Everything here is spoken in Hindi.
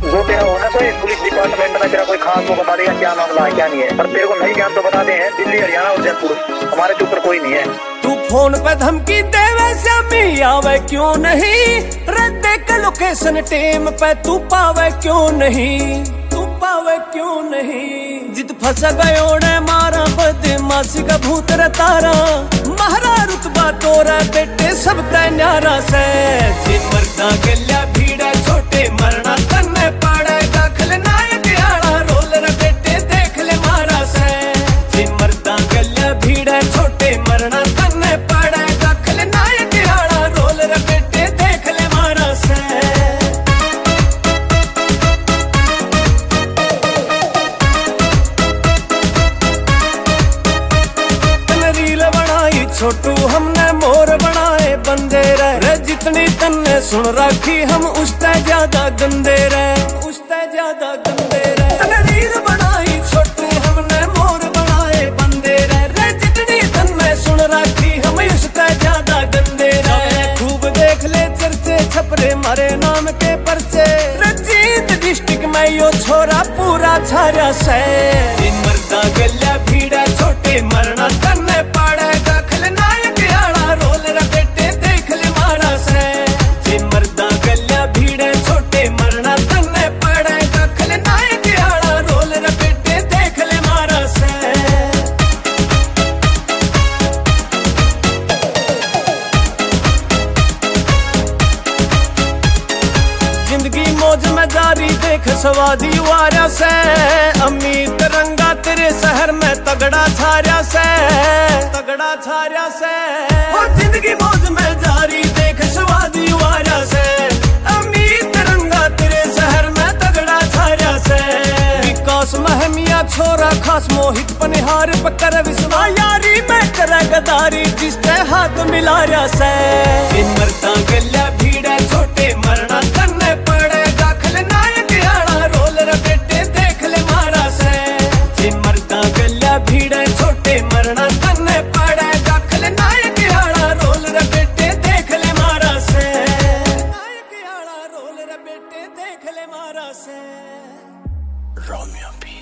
जो तेरा हो ना कोई पुलिस डिपार्टमेंट में तेरा कोई खास वो बता देगा क्या मामला है क्या नहीं है, पर तेरे को नहीं ज्ञान तो बताते हैं दिल्ली हरियाणा और जयपुर, हमारे के ऊपर कोई नहीं है। तू फोन पे धमकी देवे श्यामी आवे क्यों नहीं, रद्दे का लोकेशन टेम पे तू पावे क्यों नहीं, तू पावे क्यों नहीं। जित फंस गयो ने मारा बदमाशी का भूत रे तारा, महारा रुतबा तोरा बेटे सब तय न्यारा से। जी मरदा गल्या भीड़ा छोटे मरना तन्ने पड़ेगा खलनायक आड़ा रोल रे बेटे देख ले मारा से। जी मरदा गल्या भीड़ा छोटे मरना तन्ने पड़ेगा खलनायक आड़ा रोल रे बेटे देख ले मारा से। छोटू हमने मोर बनाए बंदे रे, जितनी तन्ने सुन रखी हम उससे ज्यादा गंदे रे, उससे ज्यादा गंदे रे। तकरीर बनाई छोटू हमने मोर बनाए बंदे रे, जितनी तन्ने सुन रखी हम उससे ज्यादा गंदे रे। खूब देख ले चर्चे छपरे मारे नाम के परचे, रंजीत डिस्ट्रिक्ट में यो छोरा पूरा छाया से। मरदा गल्या भीड़ा छोटे मरना तन्ने पड़ेगा खलनायक आड़ा रोल रे बेटे देख ले मारा से। जी मरदा गल्या भीड़ा छोटे मरना तन्ने पड़ेगा खलनायक आड़ा रोल रे बेटे देख ले मारा से। जिंदगी मौज में जारी देख सवादी वारा से, अमीर रंगा तेरे शहर में तगड़ा छाया से, तगड़ा छाया से। और जिंदगी मौज में जारी देख सवादी वारा से, अमीर रंगा तेरे शहर में तगड़ा छाया से। विकास महमिया छोरा खास मोहित पनिहार पकर विश्वा यारी में करे गदारी जिसते हाथ मिलाया से। मरदा गल्या भीड़ा छोटे मरना तन्ने पड़ेगा खलनायक आड़ा रोल रे बेटे देख ले मारा से। मरदा गल्या भीड़ा छोटे मरना तन्ने पड़ेगा खलनायक आड़ा रोल रे बेटे देख ले मारा से। नायक आड़ा रोल रे बेटे देख ले मारा से। रोमियो